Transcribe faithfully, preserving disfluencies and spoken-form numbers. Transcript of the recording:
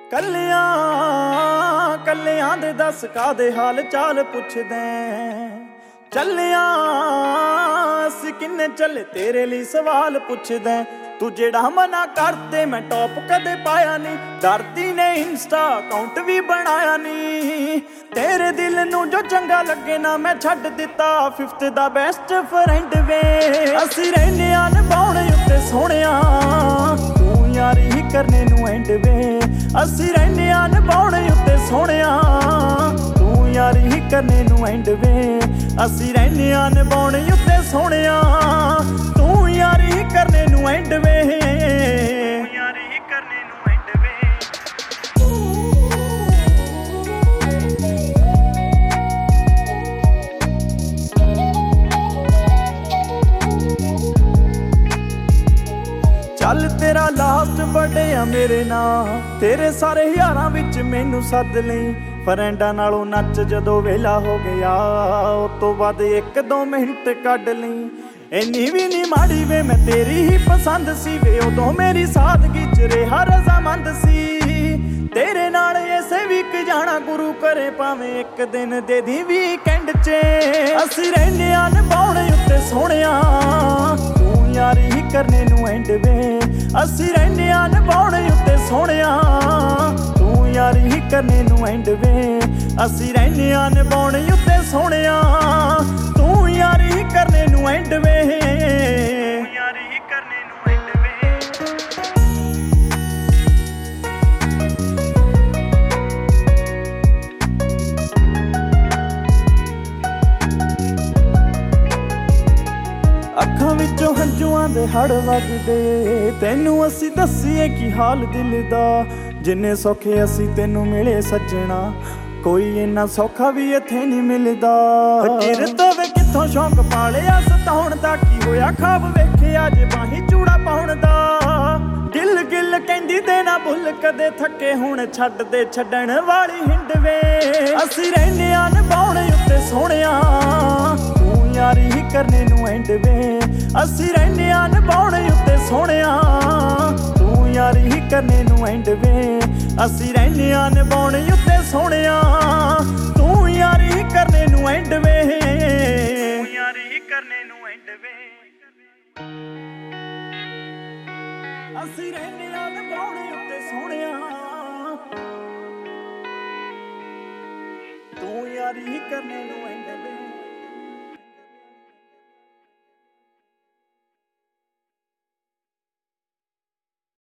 ਕੱਲਿਆਂ ਕੱਲਿਆਂ ਦੇ ਦੱਸ ਕਾਦੇ ਹਾਲ ਚਾਲ ਪੁੱਛਦੇ ਚੱਲਿਆਂ ਅਸੀਂ ਕਿੰਨੇ ਚੱਲੇ ਤੇਰੇ ਲਈ ਸਵਾਲ ਪੁੱਛਦੇ ਤੂੰ ਜਿਹੜਾ ਮਨਾ ਕਰਦੇ ਮੈਂ ਟੌਪ ਕਦੇ ਪਾਇਆ ਨਹੀਂ ਡਰਦੀ ਨੇ ਇੰਸਟਾ ਅਕਾਊਂਟ ਵੀ ਬਣਾਇਆ ਨਹੀਂ ਤੇਰੇ ਦਿਲ ਨੂੰ ਜੋ ਚੰਗਾ ਲੱਗੇ ਨਾ ਮੈਂ ਛੱਡ ਦਿੱਤਾ ਫਿਫਥ ਦਾ ਬੈਸਟ ਫਰੈਂਡ ਵੇ ਅਸੀਂ ਰਹਿੰਦੇ ਆਂ ਨਿਭਾਉਣ ਉੱਤੇ ਸੋਹਣਿਆ ਤੂੰ ਯਾਰੀ ਹੀ ਕਰਨੇ ਨੂੰ ਐਂਡ ਵੇ ਅਸੀਂ ਰਹਿੰਦੇ ਆਂ ਨਿਭਾਉਣ ਉੱਤੇ ਸੋਹਣਿਆ ਤੂੰ ਯਾਰੀ ਹੀ ਕਰਨੇ ਨੂੰ ਐਂਡ ਵੇ ਅਸੀਂ ਰਹਿੰਦੇ ਆਂ ਨਿਭਾਉਣ ਉੱਤੇ ਸੋਹਣਿਆ ਤੂੰ ਯਾਰੀ ਹੀ ਕਰਨੇ ਨੂੰ ਐਂਡ ਵੇ ਯਾਰੀ ਹੀ ਕਰਨੇ ਨੂੰ ਐਂਡ ਵੇ ਚੱਲ ਤੇਰਾ ਲਾਸਟ ਬਰਥਡੇ ਆ ਮੇਰੇ ਨਾਲ ਤੇਰੇ ਸਾਰੇ ਯਾਰਾਂ ਵਿੱਚ ਮੈਨੂੰ ਸੱਦ ਲਈ ਫਰੈਂਡਾਂ ਨਾਲੋਂ ਨੱਚ ਜਦੋਂ ਵੇਲਾ ਹੋ ਗਿਆ ਉਸ ਤੋਂ ਬਾਅਦ ਇੱਕ ਦੋ ਮਿੰਟ ਕੱਢ ਲਈ ਇੰਨੀ ਵੀ ਨੀ ਮਾੜੀ ਵੇ ਮੈਂ ਤੇਰੀ ਹੀ ਪਸੰਦ ਸੀ ਵੇ ਉਦੋਂ ਮੇਰੀ ਸਾਦਗੀ ਚ ਰਿਹਾ ਰਜ਼ਾਮੰਦ ਸੀ ਤੇਰੇ ਨਾਲ ਐਸੇ ਵੀ ਕ ਜਾਣਾ ਗੁਰੂ ਕਰੇ ਭਾਵੇਂ ਇੱਕ ਦਿਨ ਦੇ ਦੀ ਵੀਕਐਂਡ ਚ ਅਸੀਂ ਰਹਿੰਦੇ ਆਂ ਨਿਭਾਉਣ ਉੱਤੇ ਸੋਹਣਿਆ ਤੂੰ ਯਾਰੀ ਹੀ ਕਰਨੇ ਨੂੰ ਐਂਡ ਵੇ ਅਸੀਂ ਰਹਿੰਦੇ ਆਂ ਨਿਭਾਉਣ ਉੱਤੇ ਸੋਹਣਿਆ ਤੂੰ ਯਾਰੀ ਹੀ ਕਰਨੇ ਨੂੰ ਐਂਡ ਵੇ ਅਸੀਂ ਰਹਿੰਦੇ ਆਂ ਨਿਭਾਉਣ ਉੱਤੇ ਸੋਹਣਿਆ ਤੂੰ ਯਾਰੀ ਹੀ ਕਰਨੇ ਨੂੰ ਐਂਡ ਵੇ ਯਾਰੀ ਹੀ ਕਰਨੇ ਨੂੰ ਐਂਡ ਵੇ ਅੱਖਾਂ ਵਿੱਚੋਂ ਹੰਝੂਆਂ ਦੇ ਹੜ ਵਗਦੇ ਤੈਨੂੰ ਅਸੀਂ ਦੱਸੀਏ ਕੀ ਹਾਲ ਦਿਲ ਦਾ ਜਿੰਨੇ ਸੌਖੇ ਅਸੀਂ ਤੈਨੂੰ ਮਿਲੇ ਸੱਜਣਾ ਕੋਈ ਇੰਨਾ ਸੌਖਾ ਵੀ ਇੱਥੇ ਨਹੀਂ ਮਿਲਦਾ ਕਿਰਤ ਵੇ ਕਿੱਥੋਂ ਸ਼ੌਂਕ ਪਾਲਿਆ ਸਤਾਉਣ ਦਾ ਕੀ ਹੋਇਆ ਖਾਬ ਵੇਖਿਆ ਜੇ ਬਾਹੀਂ ਚੂੜਾ ਪਾਉਣ ਦਾ ਗਿੱਲ ਗਿੱਲ ਕਹਿੰਦੀ ਦੇ ਨਾ ਭੁੱਲ ਕਦੇ ਥੱਕੇ ਹੁਣ ਛੱਡ ਦੇ ਛੱਡਣ ਵਾਲੀ ਹਿੰਡ ਵੇ ਅਸੀਂ ਰਹਿੰਦੇ ਆਂ ਨਿਭਾਉਣ ਉੱਤੇ ਸੋਹਣਿਆ ਤੂੰ ਯਾਰੀ ਹੀ ਕਰਨੇ ਨੂੰ ਐਂਡ ਵੇ ਅਸੀਂ ਰਹਿੰਦੇ ਆਂ ਨਿਭਾਉਣ ਉੱਤੇ ਸੋਹਣਿਆ ਤੂੰ ਯਾਰੀ ਹੀ ਕਰਨੇ ਨੂੰ ਐਂਡ ਵੇ ਅਸੀਂ ਰਹਿੰਦੇ ਆਂ ਨਿਭਾਉਣ ਉੱਤੇ ਸੋਹਣਿਆ ਤੂੰ ਯਾਰੀ ਹੀ ਕਰਨੇ ਨੂੰ ਐਂਡ ਵੇ ਯਾਰੀ ਹੀ ਕਰਨੇ ਨੂੰ ਐਂਡ ਵੇ ਅਸੀਂ ਰਹਿੰਦੇ ਆਂ ਨਿਭਾਉਣ ਉੱਤੇ ਸੋਹਣਿਆ ਤੂੰ ਯਾਰੀ ਹੀ ਕਰਨੇ ਨੂੰ